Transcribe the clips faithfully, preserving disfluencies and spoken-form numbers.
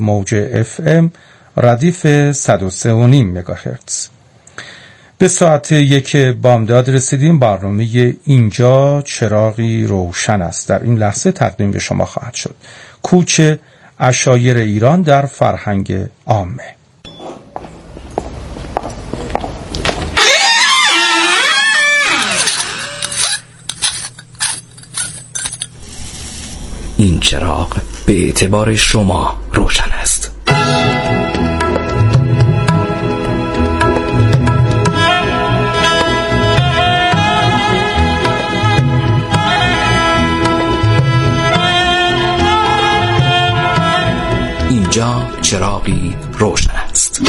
موج اف ام ردیف صد و سه و نیم مگاهرتز. به ساعت یک بامداد رسیدیم. برنامه اینجا چراغی روشن است در این لحظه تقدیم به شما خواهد شد. کوچ عشایر ایران در فرهنگ عامه. این چراغ به اعتبار شما روشن است. اینجا چراغی روشن است.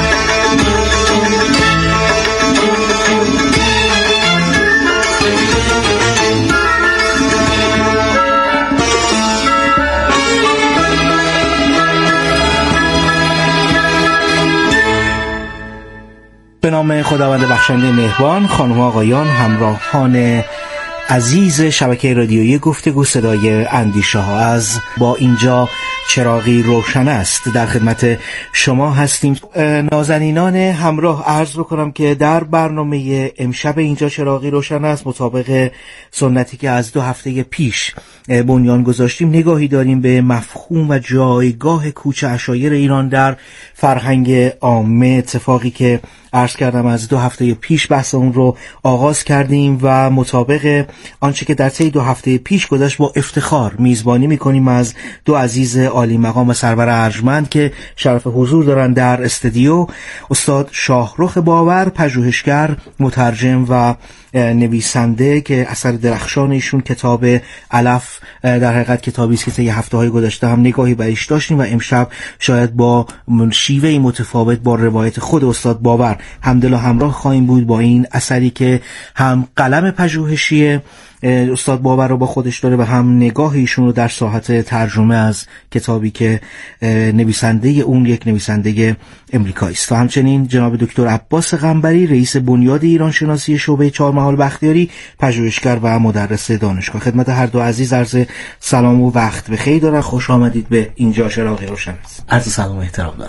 به نام خداوند بخشنده مهربان، خانم و آقایان، همراهان عزیز شبکه رادیویی گفتگو صدای اندیشه ها، از با اینجا چراغی روشن است در خدمت شما هستیم. نازنینان همراه، عرض بکنم که در برنامه امشب اینجا چراغی روشن است مطابق سنتی که از دو هفته پیش بنیان گذاشتیم، نگاهی داریم به مفهوم و جایگاه کوچ عشایر ایران در فرهنگ عامه. اتفاقی که عرض کردم از دو هفته پیش بحث اون رو آغاز کردیم و مطابق آنچه که در طی دو هفته پیش گذشت با افتخار میزبانی میکنیم از دو عزیز عالی مقام و سرور ارجمند که شرف حضور دارن در استودیو. استاد شاهرخ باور، پژوهشگر، مترجم و نویسنده که اثر درخشان ایشون کتاب علف در حقیقت کتابی است که طی هفته‌های گذشته هم نگاهی بهش داشتیم و امشب شاید با شیوهی متفاوت با روایت خود استاد باور همدل و همراه خواهیم بود با این اثری که هم قلم پژوهشی استاد باور رو با خودش داره و هم نگاه ایشون رو در ساحت ترجمه از کتابی که نویسنده اون یک نویسنده امریکایی است. و همچنین جناب دکتر عباس قنبری، رئیس بنیاد ایران شناسی شعبه چهارمحال بختیاری، پژوهشگر و مدرس دانشگاه. خدمت هر دو عزیز عرض سلام و وقت بخیر دارم. خوش آمدید به اینجا چراغی روشن است. عرض سلام و احترام دارم.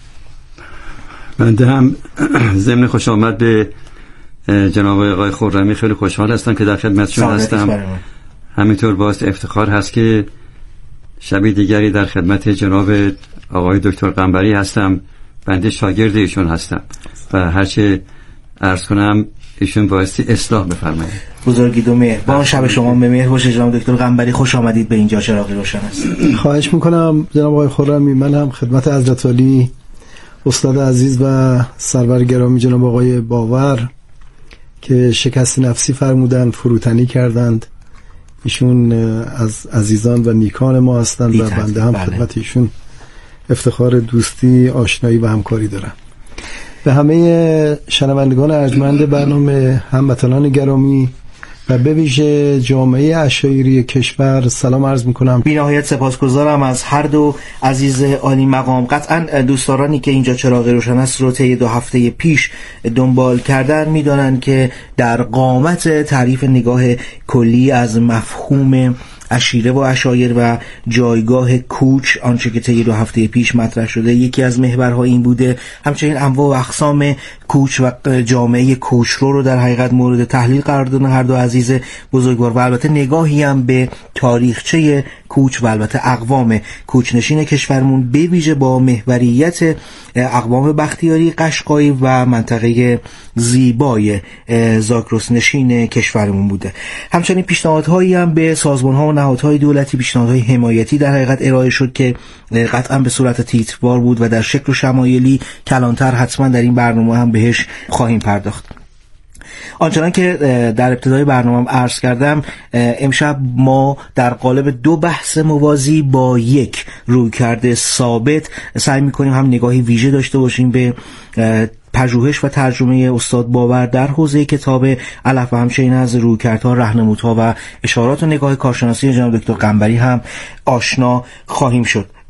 بنده هم ضمن خوش آمد به جناب آقای خرمی خیلی خوشحال هستم که در خدمتشون هستم. همینطور باعث افتخار هست که شب دیگری در خدمت جناب آقای دکتر قنبری هستم. بنده شاگرد ایشون هستم و هرچه عرض کنم ایشون بایستی اصلاح بفرمایید. بزرگید و مهربان. شب شما به مهر باشه جناب دکتر قنبری. خوش آمدید به اینجا چراغی روشن است. خواهش میکنم جناب آقای خرمی. من هم خدمت حضرت عالی استاد عزیز و سرور گرامی جناب آقای باور که شکست نفسی فرمودند، فروتنی کردند، ایشون از عزیزان و نیکان ما هستند و بنده هم خدمت ایشون افتخار دوستی، آشنایی و همکاری دارم. به همه شنوندگان ارجمند برنامه، هموطنان گرامی و به ویژه جامعه عشایری کشور سلام عرض میکنم. بی نهایت سپاسگزارم از هر دو عزیز عالی مقام. قطعا دوستدارانی که اینجا چراغ روشن است رو طی دو هفته پیش دنبال کردن میدانند که در قامت تعریف نگاه کلی از مفهوم عشیره و عشایر و جایگاه کوچ، آنچه که طی دو هفته پیش مطرح شده، یکی از محورها این بوده. همچنین انواع و اقسام کوچ و جامعه کوچرو رو در حقیقت مورد تحلیل قرار دادن هر دو عزیز بزرگوار و البته نگاهی هم به تاریخچه کوچ و البته اقوام کوچنشین کشورمون، به ویژه با محوریت اقوام بختیاری، قشقایی و منطقه زیبای زاگرس نشین کشورمون بوده. همچنین پیشنهادهایی هم به سازمان‌ها و نهادهای دولتی، پیشنهادهای حمایتی در حقیقت ارائه شد که قطعا به صورت تیتروار بود و در شکل و شمایلی کلانتر حتما در این برنامه هم بهش خواهیم پرداخت. آنچنان که در ابتدای برنامه عرض کردم، امشب ما در قالب دو بحث موازی با یک رویکرد ثابت سعی می‌کنیم هم نگاهی ویژه داشته باشیم به پژوهش و ترجمه استاد باور در حوزه کتاب علف و همچنین از رویکردها، راهنمودها و اشارات و نگاه کارشناسی جناب دکتر قنبری هم آشنا خواهیم شد.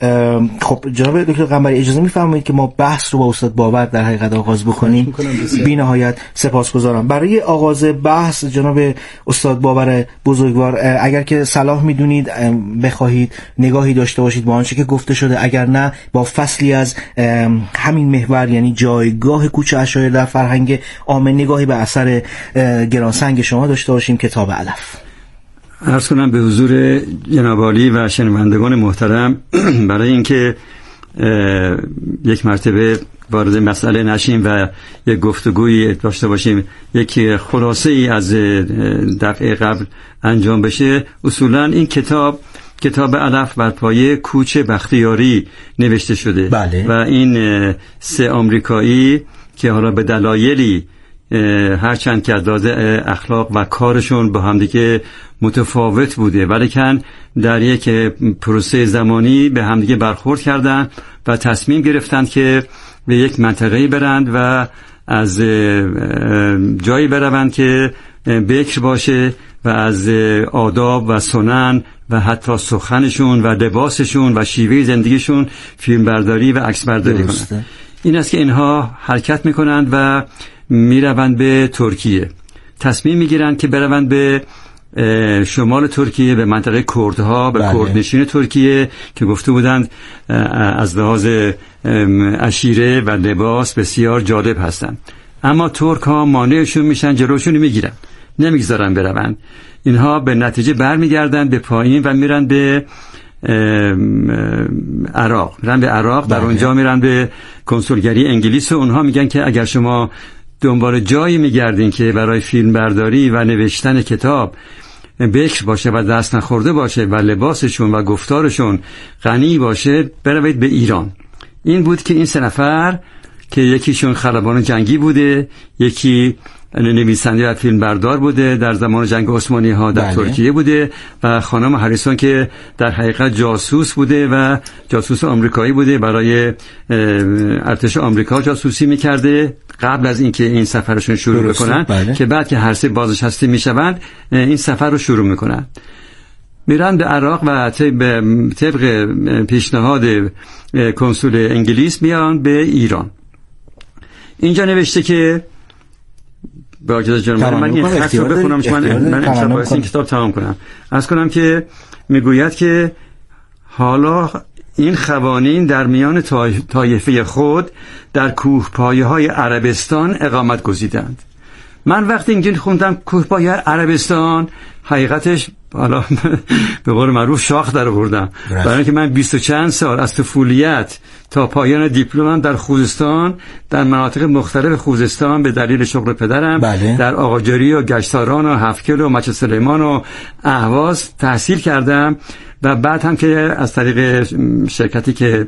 خب جناب دکتر قنبری اجازه می‌فرمایید که ما بحث رو با استاد باور در حقیقت آغاز بکنیم؟ بی نهایت سپاسگزارم. برای آغاز بحث جناب استاد باور بزرگوار، اگر که صلاح می‌دونید بخواهید نگاهی داشته باشید با آنچه که گفته شده، اگر نه با فصلی از همین محور یعنی جایگاه کوچه اشایر در فرهنگ عامه نگاهی به اثر گرانسنگ شما داشته باشیم، کتاب علف. عرض کنم به حضور جناب عالی و شنوندگان محترم برای اینکه یک مرتبه وارد مسئله نشیم و یک گفتگویی داشته باشیم، یک خلاصه ای از دفعه قبل انجام بشه. اصولا این کتاب کتاب علف بر پایه کوچ بختیاری نوشته شده. بله. و این سه آمریکایی که حالا به دلایلی هرچند که از اخلاق و کارشون با همدیگه متفاوت بوده، ولیکن در یک پروسه زمانی به همدیگه برخورد کردن و تصمیم گرفتند که به یک منطقه‌ای برند و از جایی بروند که بکر باشه و از آداب و سنن و حتی سخنشون و لباسشون و شیوه زندگیشون فیلم برداری و عکس برداری کنند. این است که اینها حرکت میکنند و میروند به ترکیه. تصمیم میگیرند که بروند به شمال ترکیه، به منطقه کردها، به کردنشین ترکیه که گفته بودند از لحاظ عشیره و لباس بسیار جالب هستند. اما ترک ها مانعشون میشن، جلوشون میگیرن، نمیگذارن بروند. اینها به نتیجه برمیگردن به پایین و میرن به عراق میرن به عراق در اونجا میرن به کنسولگری انگلیس و اونها میگن که اگر شما دنبال جایی میگردین که برای فیلم برداری و نوشتن کتاب بکر باشه و دست نخورده باشه و لباسشون و گفتارشون غنی باشه، بروید به ایران. این بود که این سه نفر که یکیشون خلبان جنگی بوده، یکی نویسنده و فیلم بردار بوده، در زمان جنگ عثمانی ها در بله. ترکیه بوده، و خانم هریسون که در حقیقت جاسوس بوده و جاسوس آمریکایی بوده، برای ارتش آمریکا جاسوسی میکرده قبل از اینکه این سفرشون شروع بکنن. بله. که بعد که هر سه بازنشسته میشوند این سفر رو شروع میکنن، میرن به عراق و طبق پیشنهاد کنسول انگلیس میان به ایران. اینجا نوشته که با اجازه جناب من این خط رو بخونم چون من من امشب باید این کتاب تمام کنم. عرض کنم که میگوید که حالا این خوانین در میان طایفه خود در کوهپایه های عربستان اقامت گزیدند. من وقتی اینجا خوندم کوهپایه عربستان، حقیقتش حالا به قول معروف شاخ در آوردم، برای اینکه من بیست و چند سال از طفولیت تا پایان دیپلمم در خوزستان، در مناطق مختلف خوزستان به دلیل شغل پدرم بله. در آقاجاری و گشتاران و هفکل و مچه سلیمان و اهواز تحصیل کردم و بعد هم که از طریق شرکتی که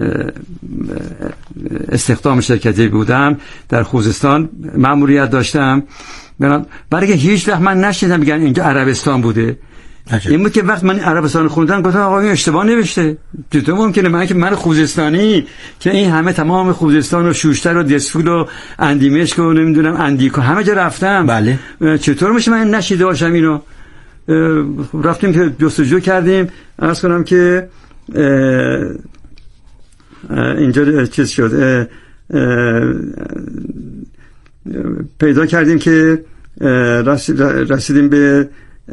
استخدام شرکتی بودم در خوزستان مأموریت داشتم، برای که هیچ وقت من نشیدم بگن اینجا عربستان بوده. عجب. این بود که وقت من عربستان خوندم گفتم آقا این اشتباه نوشته. چطور ممکنه من که من خوزستانی که این همه تمام خوزستان و شوشتر و دسفول و اندیمشک و نمیدونم اندیکو همه جا رفتم، بله. چطور میشه من نشیده باشم اینو؟ رفتیم که جستجو کردیم، عرض کنم که اینجا چیز شد، پیدا کردیم که رسیدیم به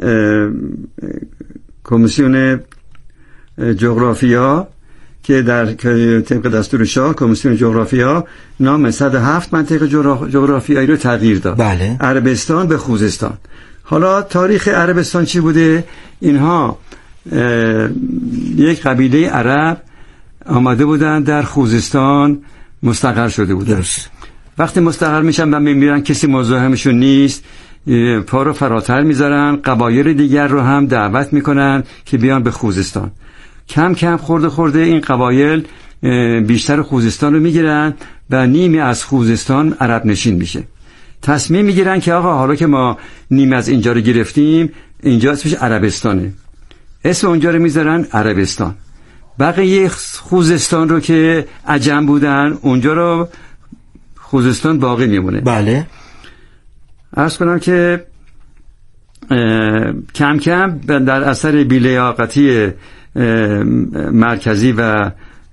کمیسیون جغرافیا که در طبق دستور شاه کمیسیون جغرافیا نام صد و هفت منطقه جغرافیایی رو تغییر داد. بله. عربستان به خوزستان. حالا تاریخ عربستان چی بوده؟ اینها یک قبیله عرب آمده بودن در خوزستان مستقر شده بودن. درست. وقتی مستقر میشن و میمیرن کسی مزاحمشون نیست، پا رو فراتر میذارن، قبایل دیگر رو هم دعوت میکنن که بیان به خوزستان. کم کم خورده خورده این قبایل بیشتر خوزستان رو میگیرن و نیمی از خوزستان عرب نشین میشه. تصمیم میگیرن که آقا حالا که ما نیم از اینجا رو گرفتیم، اینجا اسمش عربستانه، اسم اونجا رو میذارن عربستان. بقیه خوزستان رو که عجم بودن اونجا رو خوزستان باقی میمونه. بله. عرض کنم که کم کم در اثر بی‌لیاقتی مرکزی و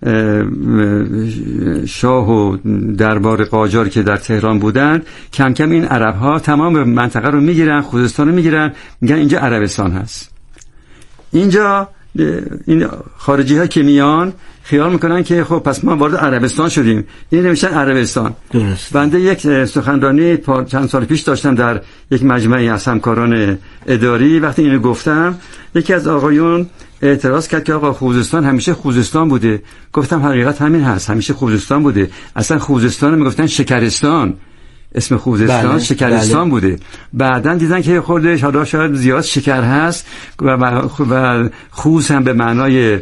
شاه و دربار قاجار که در تهران بودن، کم کم این عرب ها تمام منطقه رو میگیرن، خوزستان رو میگیرن، میگن اینجا عربستان هست. اینجا این خارجی ها که میان خیال میکنن که خب پس ما وارد عربستان شدیم، این نمیشن عربستان. درست. بنده یک سخنرانی چند سال پیش داشتم در یک مجمعی از همکاران اداری. وقتی اینو گفتم یکی از آقایون اعتراض کرد که آقا خوزستان همیشه خوزستان بوده. گفتم حقیقت همین هست، همیشه خوزستان بوده. اصلا خوزستان رو میگفتن شکرستان، اسم خوزستان بله، شکرستان بله. بوده. بعدن دیدن که خورده حالا شاید زیاد شکر هست و, و خوز هم به معنای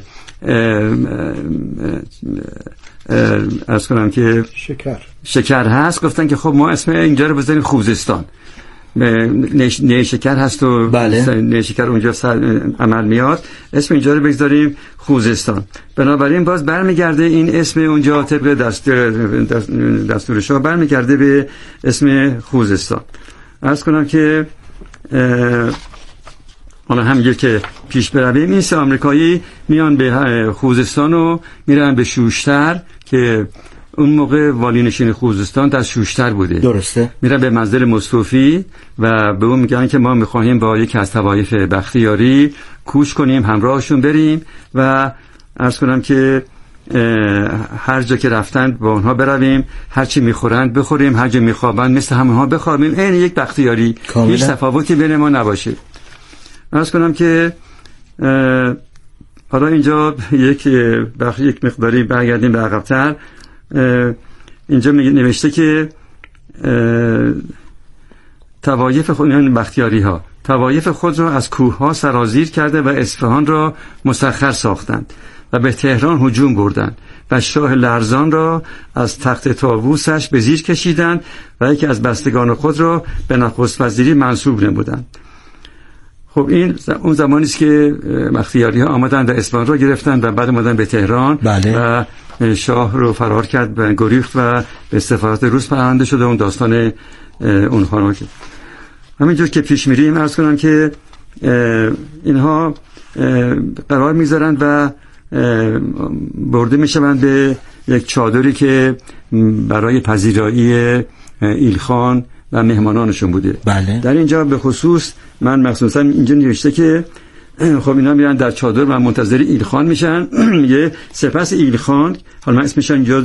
از کنم که شکر شکر هست، گفتن که خب ما اسم اینجا رو بذاریم خوزستان. نیشکر هست و بله. نیشکر اونجا عمل میاد، اسم اینجا رو بگذاریم خوزستان. بنابراین باز برمیگرده این اسم اونجا طبق دستور دستور شاه برمیگرده به اسم خوزستان. عرض کنم که حالا همینجور که پیش برویم این سه آمریکایی میان به خوزستان و میرن به شوشتر که اون موقع والی نشین خوزستان در شوشتر بوده. درسته. میرن به منزل مصطفی و به اون میگن که ما میخواهیم با یکی از طوایف بختیاری کوچ کنیم، همراهشون بریم و عرض کنم که هر جا که رفتند با اونها برویم، هر چی میخورند بخوریم، هر جا میخوابند مثل همونها بخوابیم، این یک بختیاری، هیچ تفاوتی بین ما نباشه. عرض کنم که حالا اینجا یک بخش یک مقداری برگردیم به عقب‌تر. اینجا نوشته که طوایف خود، یعنی بختیاری ها، طوایف خود را از کوه ها سرازیر کرده و اصفهان را مسخر ساختند و به تهران هجوم بردند و شاه لرزان را از تخت طاووسش به زیر کشیدند و یکی از بستگان خود را به نخست وزیری منصوب نمودند. خب این اون زمانی است که بختیاری ها آمدن و اصفهان را گرفتند و بعد آمدن به تهران. بله. و شاه رو فرار کرد و گریخت و به سفارت روس پناهنده شده. اون داستان اونها رو که همینجور که پیش میریم عرض کنم که اینها قرار میذارند و برده میشوند به یک چادری که برای پذیرایی ایلخان و مهمانانشون بوده. بله. در اینجا به خصوص من مخصوصا اینجا نوشته که خب اینا میرن در چادر و منتظر ایلخان میشن. میگه سپس ایلخان، حالا من اسمش اینجا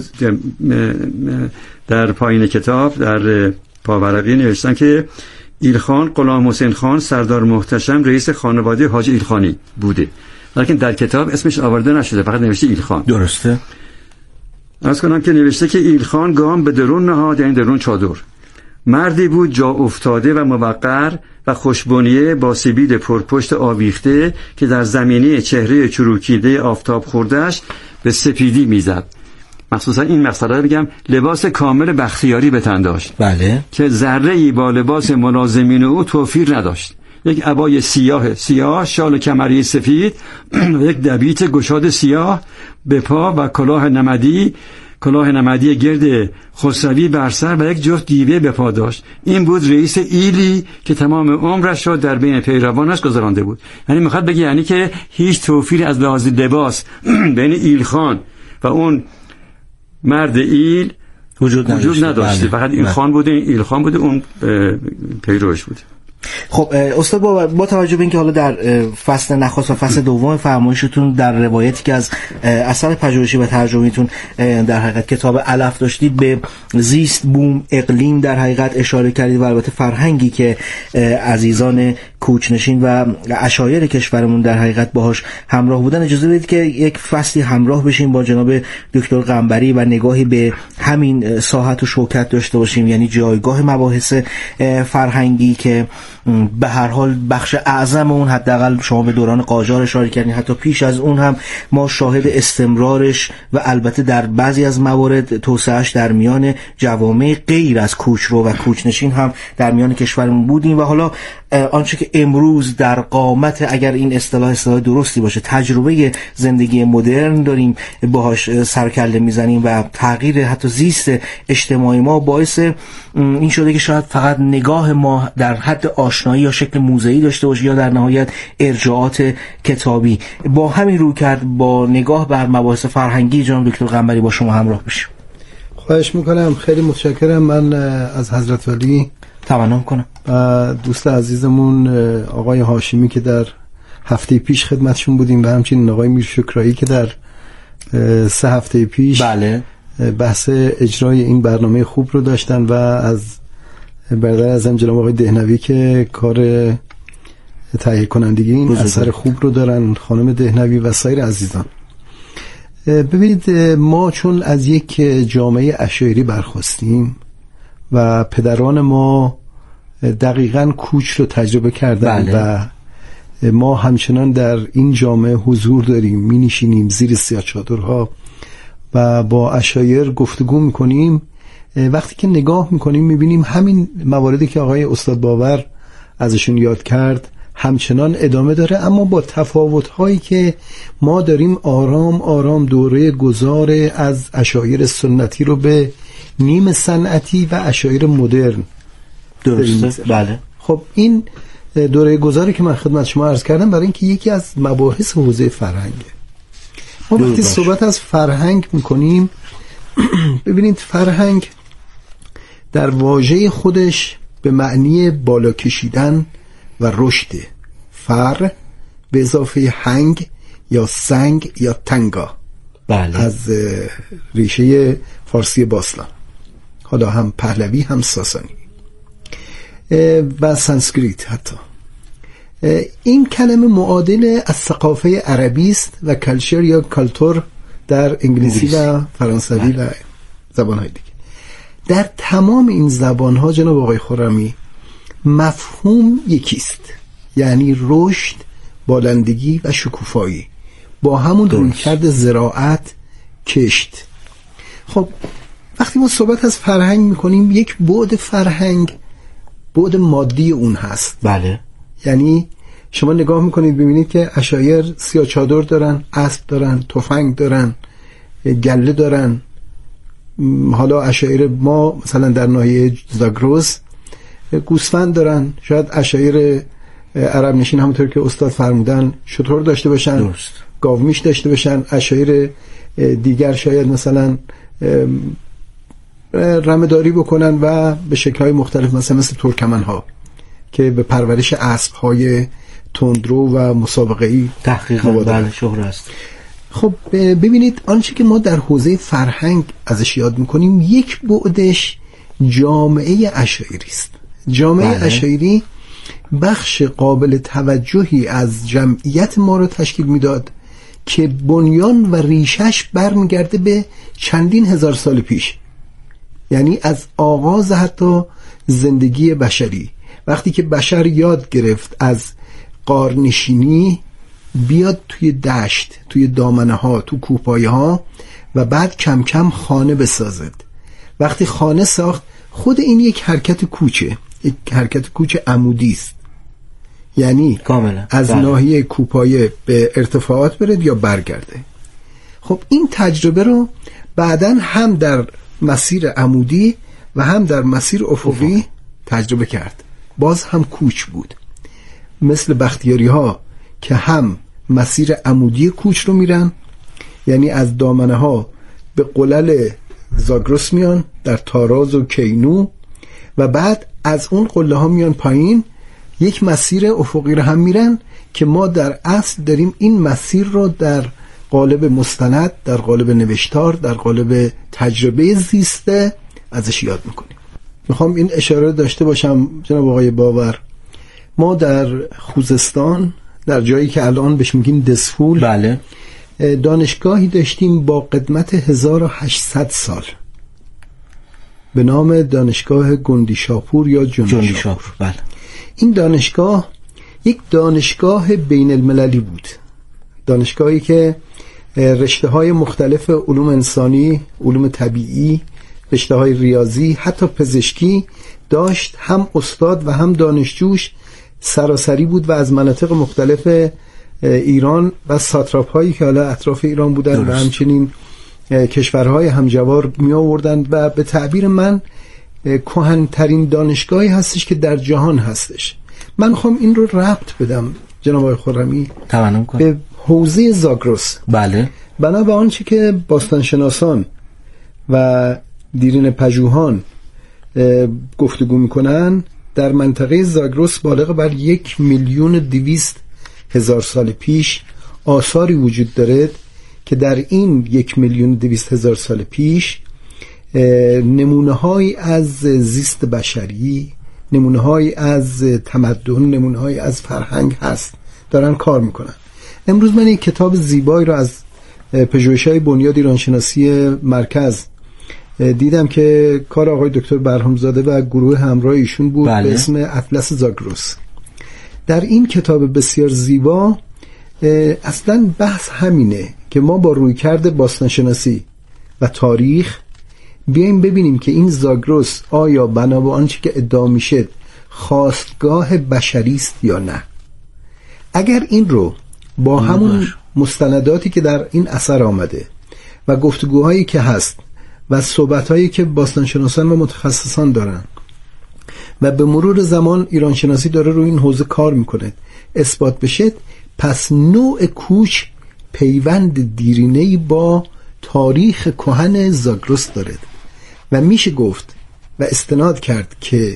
در پایین کتاب در پاورقی نوشتن که ایلخان غلام حسین خان سردار محتشم رئیس خانواده حاج ایلخانی بوده، لیکن در کتاب اسمش آورده نشده، فقط نوشته ایلخان. درسته. از کنم که نوشته که ایلخان گام به درون نهاد، یعنی درون چادر. مردی بود جا افتاده و موقر و خوشبنیه با سبیل پرپشت آویخته که در زمینه چهره چروکیده آفتاب خوردهش به سپیدی میزد. مخصوصا این مسئله رو بگم، لباس کامل بختیاری به تن داشت. بله. که ذره‌ای با لباس ملازمین او توفیر نداشت. یک عبای سیاه سیاه، شال کمری سفید و یک دبیت گشاد سیاه به پا و کلاه نمدی کلاه نمدی گرد خسروی بر سر و یک جفت دیوه به پا داشت. این بود رئیس ایلی که تمام عمرش را در بین پیروانش گذرانده بود. یعنی میخواد بگه یعنی که هیچ توفیری از لحاظ لباس بین ایلخان و اون مرد ایل وجود نداشته, نداشته. فقط ایلخان بوده، ایلخان بوده، اون پیروش بوده. خب استاد با, با توجه به اینکه حالا در فصل نخست و فصل دوم فرمایشتون در روایتی که از اثر پژوهشی و ترجمه‌تون در حقیقت کتاب علف داشتید به زیست، بوم، اقلیم در حقیقت اشاره کردید و البته فرهنگی که عزیزان کوچنشین و عشایر کشورمون در حقیقت باهاش همراه بودن، اجازه بدید که یک فصلی همراه بشیم با جناب دکتر قنبری و نگاهی به همین ساحت و شوکت داشته باشیم، یعنی جایگاه مباحث فرهنگی که به هر حال بخش اعظم اون، حداقل شما به دوران قاجار اشاره کردین، حتی پیش از اون هم ما شاهد استمرارش و البته در بعضی از موارد توسعهش در میان جوامع غیر از کوچرو و کوچنشین هم در میان کشورمون بودیم و حالا آنچه که امروز در قامت، اگر این اصطلاح اصطلاح درستی باشه، تجربه زندگی مدرن داریم باهاش سرکله میزنیم و تغییر حتی زیست اجتماعی ما باعث این شده که شاید فقط نگاه ما در حد آشنایی یا شکل موضعی داشته باشه یا در نهایت ارجاعات کتابی. با همین رو کرد با نگاه بر مباحث فرهنگی جناب دکتر قنبری با شما همراه بشیم. خواهش میکنم، خیلی متشکرم. من از حضرت علی تمنام کنم و دوست عزیزمون آقای هاشمی که در هفته پیش خدمتشون بودیم و همچنین آقای میر شکرایی که در سه هفته پیش بله بحث اجرای این برنامه خوب رو داشتن و از برادر اعظم جناب آقای دهنوی که کار تهیه کنندگی این اثر خوب رو دارن، خانم دهنوی و سایر عزیزان. ببینید، ما چون از یک جامعه اشاعری برخواستیم و پدران ما دقیقاً کوچ رو تجربه کردن بله. و ما همچنان در این جامعه حضور داریم، می نشینیم زیر سیاه چادرها و با اشایر گفتگو میکنیم. وقتی که نگاه میکنیم میبینیم همین مواردی که آقای استاد باور ازشون یاد کرد همچنان ادامه داره، اما با تفاوت‌هایی که ما داریم آرام آرام دوره گذار از اشایر سنتی رو به نیم صنعتی و اشایر مدرن. درسته بله. خب این دوره گذاری که من خدمت شما عرض کردم برای اینکه یکی از مباحث حوزه فرهنگه. ما وقتی صحبت از فرهنگ میکنیم ببینید، فرهنگ در واژه خودش به معنی بالا کشیدن و رشد. فر به اضافه هنگ یا سنگ یا تنگا بله. از ریشه فارسی باستان، حالا هم پهلوی هم ساسانی و سانسکریت حتی. این کلمه معادل از ثقافه عربی است و کلچر یا کالتور در انگلیسی و فرانسوی و زبان‌های دیگه. در تمام این زبان‌ها جناب آقای خرمی مفهوم یکیست، یعنی رشد، بالندگی و شکوفایی با همون رویکرد زراعت، کشت. خب وقتی ما صحبت از فرهنگ میکنیم، یک بعد فرهنگ بعد مادی اون هست بله. یعنی شما نگاه میکنید ببینید که اشایر سیاه چادر دارن، اسب دارن، تفنگ دارن، گله دارن. حالا اشایر ما مثلا در ناحیه زاگرس گوسفند دارن، شاید اشایر عرب نشین همونطور که استاد فرمودن شتر داشته باشن، درست. گاومیش داشته باشن. اشایر دیگر شاید مثلا رمه‌داری بکنن و به شکل‌های مختلف مثلا مثل ترکمن ها که به پرورش اسب های تندرو و مسابقه‌ای تحقیقاً بله شهر است. خب ببینید، آنچه که ما در حوزه فرهنگ ازش یاد میکنیم یک بعدش جامعه اشاعری است. جامعه بله. اشاعری بخش قابل توجهی از جمعیت ما رو تشکیل میداد که بنیان و ریشش برمیگرده به چندین هزار سال پیش، یعنی از آغاز حتی زندگی بشری. وقتی که بشر یاد گرفت از غارنشینی بیاد توی دشت، توی دامنه ها، تو کوهپایه ها و بعد کم کم خانه بسازد. وقتی خانه ساخت، خود این یک حرکت کوچه، یک حرکت کوچ عمودی است، یعنی کاملا از بله. ناحیه کوهپایه به ارتفاعات برد یا برگرده. خب این تجربه رو بعداً هم در مسیر عمودی و هم در مسیر افقی افق. تجربه کرد. باز هم کوچ بود، مثل بختیاری ها که هم مسیر عمودی کوچ رو میرن، یعنی از دامنه ها به قلل زاگرس میان در تاراز و کینو و بعد از اون قله ها میان پایین، یک مسیر افقی رو هم میرن که ما در اصل داریم این مسیر رو در قالب مستند، در قالب نوشتار، در قالب تجربه زیسته ازش یاد میکنیم. میخوام این اشاره داشته باشم جناب آقای باور، ما در خوزستان در جایی که الان بهش میگیم دسفول بله. دانشگاهی داشتیم با قدمت هزار و هشتصد سال به نام دانشگاه گندیشاپور یا جندی شاپور. بله. این دانشگاه یک دانشگاه بین المللی بود، دانشگاهی که رشته های مختلف علوم انسانی، علوم طبیعی، رشته های ریاضی، حتی پزشکی داشت. هم استاد و هم دانشجوش سراسری بود و از مناطق مختلف ایران و ساتراپ هایی که حالا اطراف ایران بودن درست. و همچنین کشورهای همجوار می آوردن و به تعبیر من کهن‌ترین دانشگاهی هستش که در جهان هستش. من میخوام این رو ربط بدم جناب آقای خرمی به حوزه زاگرس. بله. بنا به آنچه که باستانشناسان و دیرین پژوهان گفتگو میکنن، در منطقه زاگرس بالغ بر یک میلیون دویست هزار سال پیش آثاری وجود دارد که در این یک میلیون دویست هزار سال پیش نمونه های از زیست بشری، نمونه های از تمدن، نمونه های از فرهنگ هست، دارن کار میکنن. امروز من یک کتاب زیبایی رو از پژوهش‌های بنیاد ایرانشناسی مرکز دیدم که کار آقای دکتر برهامزاده و گروه همراه ایشون بود. بله. به اسم اطلس زاگرس. در این کتاب بسیار زیبا اصلا بحث همینه که ما با رویکرد باستانشناسی و تاریخ بیاییم ببینیم که این زاگرس آیا بنا به آنچه که ادعا میشه خاستگاه بشری است یا نه. اگر این رو با همون مستنداتی که در این اثر آمده و گفتگوهایی که هست و صحبتهایی که باستانشناسان و متخصصان دارن و به مرور زمان ایرانشناسی داره روی این حوزه کار میکنه اثبات بشه، پس نوع کوچ پیوند دیرینه‌ای با تاریخ کهن زاگرس داره و میشه گفت و استناد کرد که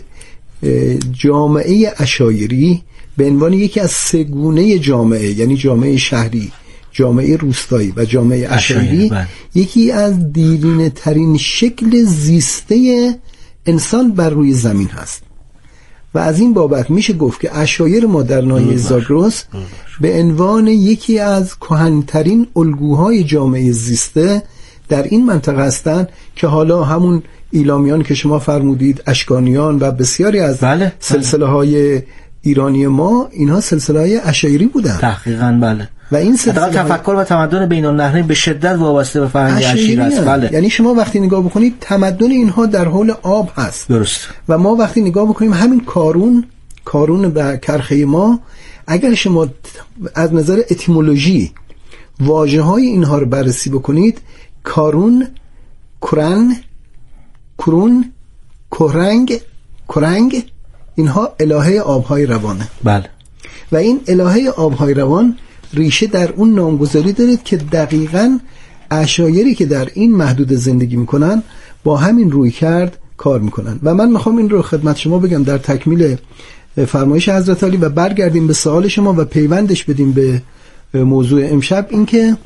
جامعه عشایری به عنوان یکی از سه گونه جامعه، یعنی جامعه شهری، جامعه روستایی و جامعه عشایری، یکی از دیرینه ترین شکل زیسته انسان بر روی زمین هست و از این بابت میشه گفت که عشایر ما در ناحیه زاگرس به عنوان یکی از کهن‌ترین الگوهای جامعه زیسته در این منطقه هستند که حالا همون ایلامیان که شما فرمودید، اشکانیان و بسیاری از بله. سلسله های ایرانی ما، اینها سلسله های عشایری بودن. تحقیقاً بله. و این سلسله تفکر و تمدن بین النهرین به شدت وابسته به فرهنگ عشایری است. بله. یعنی شما وقتی نگاه بکنید تمدن اینها در حول آب هست. درست. و ما وقتی نگاه بکنیم همین کارون، کارون به کرخه ما، اگر شما از نظر اتیمولوژی واژه‌های اینها رو بررسی بکنید، کارون، کرن، کرون، کرنگ، کرنگ، اینها الهه آبهای روانه. بله. و این الهه آبهای روان ریشه در اون نامگذاری دارد که دقیقاً عشایری که در این محدود زندگی میکنن با همین روی کرد کار میکنن. و من میخوام این رو خدمت شما بگم در تکمیل فرمایش حضرت علی و برگردیم به سوال شما و پیوندش بدیم به موضوع امشب، این که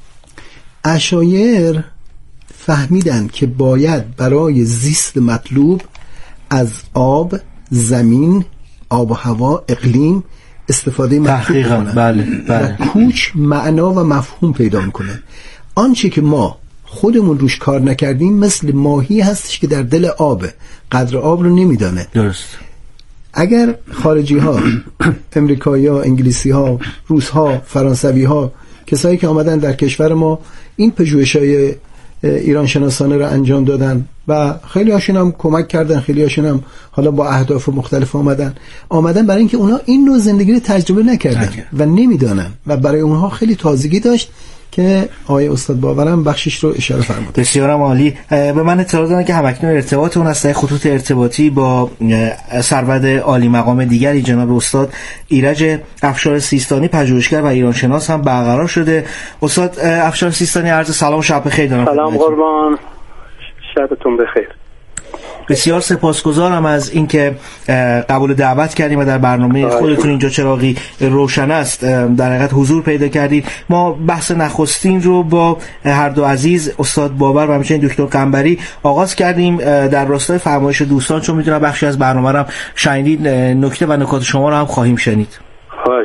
عشایر فهمیدن که باید برای زیست مطلوب از آب، زمین، آب و هوا، اقلیم استفاده مطلوب کنن. بله، بله. و کوچ معنا و مفهوم پیدا میکنه. آنچه که ما خودمون روش کار نکردیم مثل ماهی هستش که در دل آبه، قدر آب رو نمیدانه. درست. اگر خارجی ها، امریکایی ها، انگلیسی ها، روس ها، فرانسوی ها، کسایی که آمدن در کشور ما این پژوهش‌های ایران شناسانه رو انجام دادن و خیلی هاشون هم کمک کردن، خیلی هاشون هم حالا با اهداف مختلف آمدن آمدن برای اینکه اونا این نوع زندگی رو تجربه نکردن و نمیدانن و برای اونها خیلی تازگی داشت که آقای استاد باورم بخشش رو اشاره فرمود. بسیار عالی. به من اطلاع دادن که همکنون ارتباط اون از خطوط ارتباطی با سرود عالی مقام دیگری جناب استاد ایرج افشار سیستانی پژوهشگر و ایرانشناس هم برقرار شده. استاد افشار سیستانی عرض سلام و شب بخیر دارم. سلام قربان، شبتون بخیر. بسیار سپاسگزارم از اینکه قبول دعوت کردیم و در برنامه خودتون اینجا چراغی روشن است در حقیقت حضور پیدا کردید. ما بحث نخستین رو با هر دو عزیز استاد باور و همچنین دکتر قنبری آغاز کردیم در راستای فرمایش دوستان، چون میدونم بخشی از برنامه رو هم شنیدید، نکته و نکات شما رو هم خواهیم شنید. خواهش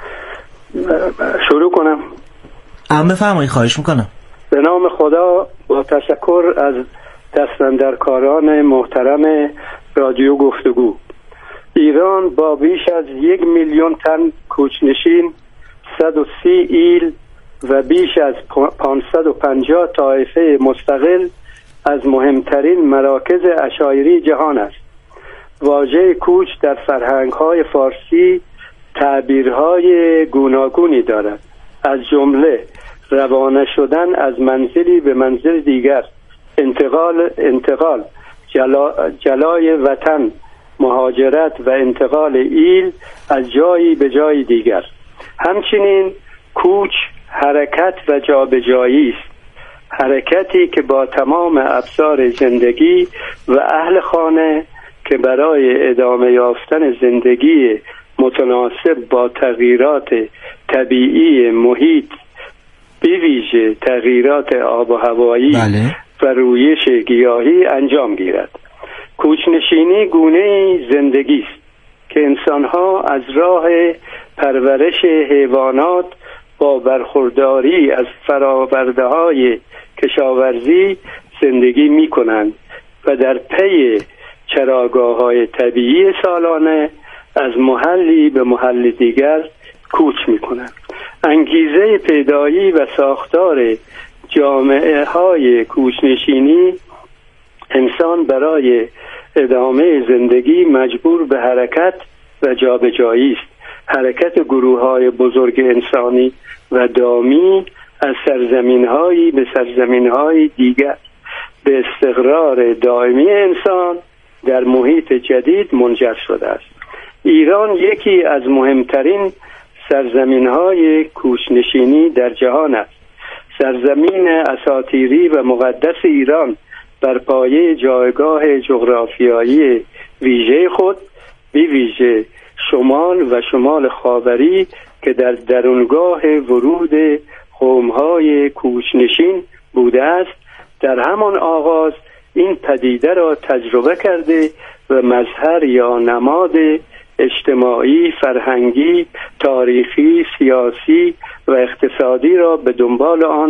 شروع کنم؟ ام بفرمایید. خواهش میکنم. به نام خدا، با تشکر از دستاندرکاران محترم رادیو گفتگو. ایران با بیش از یک میلیون تن کوچنشین، صد و سی ایل و بیش از پانصد و پنجاه طایفه مستقل از مهمترین مراکز عشایری جهان است واژه کوچ در فرهنگ‌های فارسی تعبیرهای گوناگونی دارد، از جمله روانه شدن از منزلی به منزل دیگر، انتقال انتقال جلا جلای وطن، مهاجرت و انتقال ایل از جایی به جای دیگر. همچنین کوچ حرکت و جابجایی است، حرکتی که با تمام ابزار زندگی و اهل خانه که برای ادامه یافتن زندگی متناسب با تغییرات طبیعی محیط به ویژه تغییرات آب و هوایی بله. و رویش گیاهی انجام گیرد. کوچنشینی گونه زندگی است که انسان‌ها از راه پرورش حیوانات با برخورداری از فرآورده‌های کشاورزی زندگی می‌کنند و در پی چراگاه‌های طبیعی سالانه از محلی به محل دیگر کوچ می‌کنند. انگیزه پیدایی و ساختار جامعه‌های کوچنشینی انسان برای ادامه زندگی مجبور به حرکت و جابجایی است. حرکت گروه‌های بزرگ انسانی و دامی از سرزمین‌هایی به سرزمین‌های دیگر به استقرار دائمی انسان در محیط جدید منجر شده است. ایران یکی از مهمترین سرزمین‌های کوچنشینی در جهان است. سرزمین اساطیری و مقدس ایران بر پایه جایگاه جغرافیایی ویژه خود به ویژه شمال و شمال خاوری که در درونگاه ورود قوم‌های کوچنشین بوده است، در همان آغاز این پدیده را تجربه کرده و مظهر یا نماد اجتماعی، فرهنگی، تاریخی، سیاسی و اقتصادی را به دنبال آن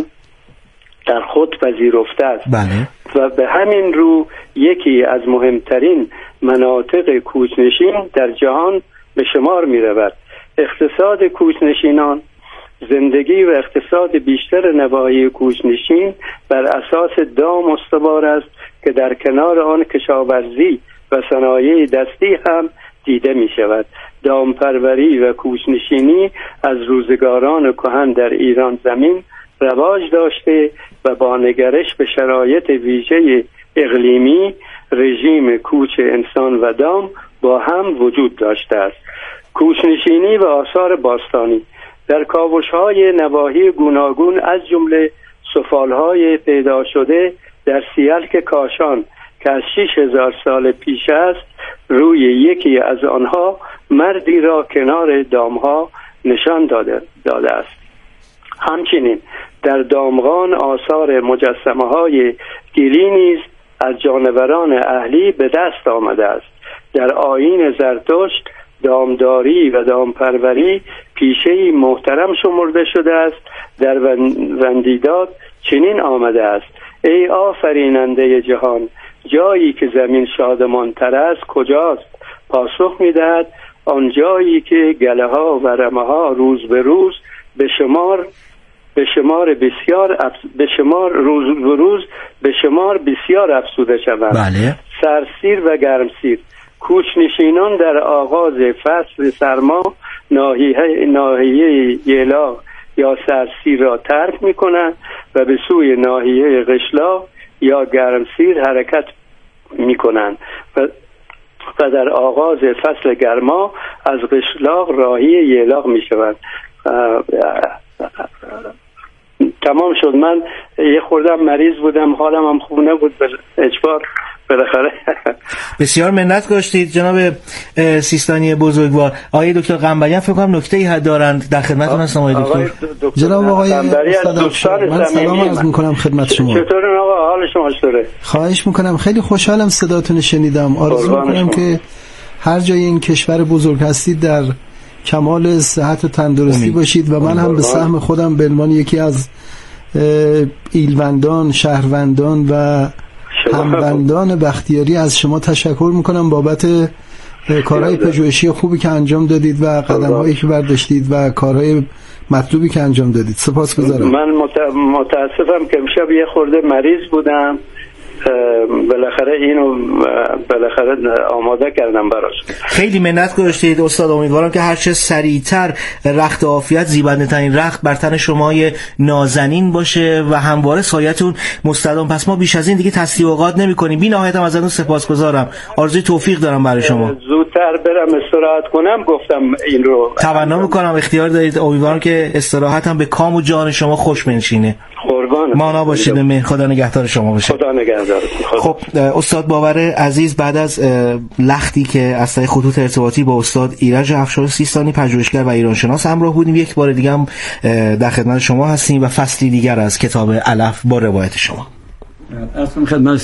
در خود پذیرفته است. بله. و به همین رو یکی از مهمترین مناطق کوچنشین در جهان به شمار می رود. اقتصاد کوچنشینان، زندگی و اقتصاد بیشتر نواحی کوچنشین بر اساس دام استوار است که در کنار آن کشاورزی و صنایع دستی هم دیده می شود. دامپروری و کوچنشینی از روزگاران کهن در ایران زمین رواج داشته و با نگرش به شرایط ویژه اقلیمی رژیم کوچ انسان و دام با هم وجود داشته است. کوچنشینی و آثار باستانی در کاوش‌های نواحی گوناگون از جمله سفالهای پیدا شده در سیلک کاشان که از شش هزار سال پیش است، روی یکی از آنها مردی را کنار دامها نشان داده, داده است. همچنین در دامغان آثار مجسمه های گیری نیز از جانوران اهلی به دست آمده است. در آیین زرتشت دامداری و دامپروری پیشه‌ای محترم شمرده شده است. در وندیداد چنین آمده است: ای آفریننده جهان، جایی که زمین شادمان تر است کجاست؟ پاسخ می‌دهد آن جایی که گله ها و رمه ها روز به روز به شمار به شمار بسیار افز... به شمار روز به روز به شمار بسیار افزوده شوند. بله. سرسیر و گرمسیر کوچنشینان در آغاز فصل سرما ناحیه ناحیه یلاق یا سرسیر را ترک می‌کنند و به سوی ناحیه قشلاق یا گرمسیر حرکت می‌کنند و و در آغاز فصل گرما از قشلاق راهی یلاق می‌شوند. تمام شد. من یه خوردم مریض بودم، حالم هم خوب نبود، اجبار بالاخره. بسیار منت داشتید جناب سیستانی بزرگوار. آقای دکتر قنبریان فکر کنم نکته‌ای دارند، در خدمتتون هستم آقای دکتر. جناب آقای استاد من سلام عرض می‌کنم خدمت شما. چطورین آقا، حال شما چطوره؟ خواهش می‌کنم، خیلی خوشحالم صداتون شنیدم. آرزو می‌کنم که هر جای این کشور بزرگ هستید در کمال صحت و تندرستی باشید و من هم به سهم خودم به عنوان یکی از ایلوندان، شهروندان و هموندان بختیاری از شما تشکر میکنم بابت کارهای پژوهشی خوبی که انجام دادید و قدم‌هایی که برداشتید و کارهای مطلوبی که انجام دادید. سپاسگزارم. من متاسفم که امشب یه خورده مریض بودم، بالاخره اینو بالاخره آماده کردم براش. خیلی منت گذاشتید استاد. امیدوارم که هر چه سریعتر رخت عافیت زیبنده ترین رخت بر تن شمای نازنین باشه و همواره سایتون مستدام. پس ما بیش از این دیگه تسلیحات نمی‌کنیم. بی نهایت ازتون سپاسگزارم. آرزوی توفیق دارم برای شما. زودتر برم استراحت کنم گفتم این رو تمنا می‌کنم اختیار دارید. امیدوارم که استراحت هم به کام و جان شما خوش بنشینه. قربان مانا باشید. به خدا نگهدار شما باشه. خدا نگهدار. خب استاد باور عزیز، بعد از لختی که از طریق خطوط ارتباطی با استاد ایرج افشار سیستانی پژوهشگر و ایرانشناس همراه بودیم، یک بار دیگه هم در خدمت شما هستیم و فصلی دیگر از کتاب علف با روایت شما. اصلا خدمت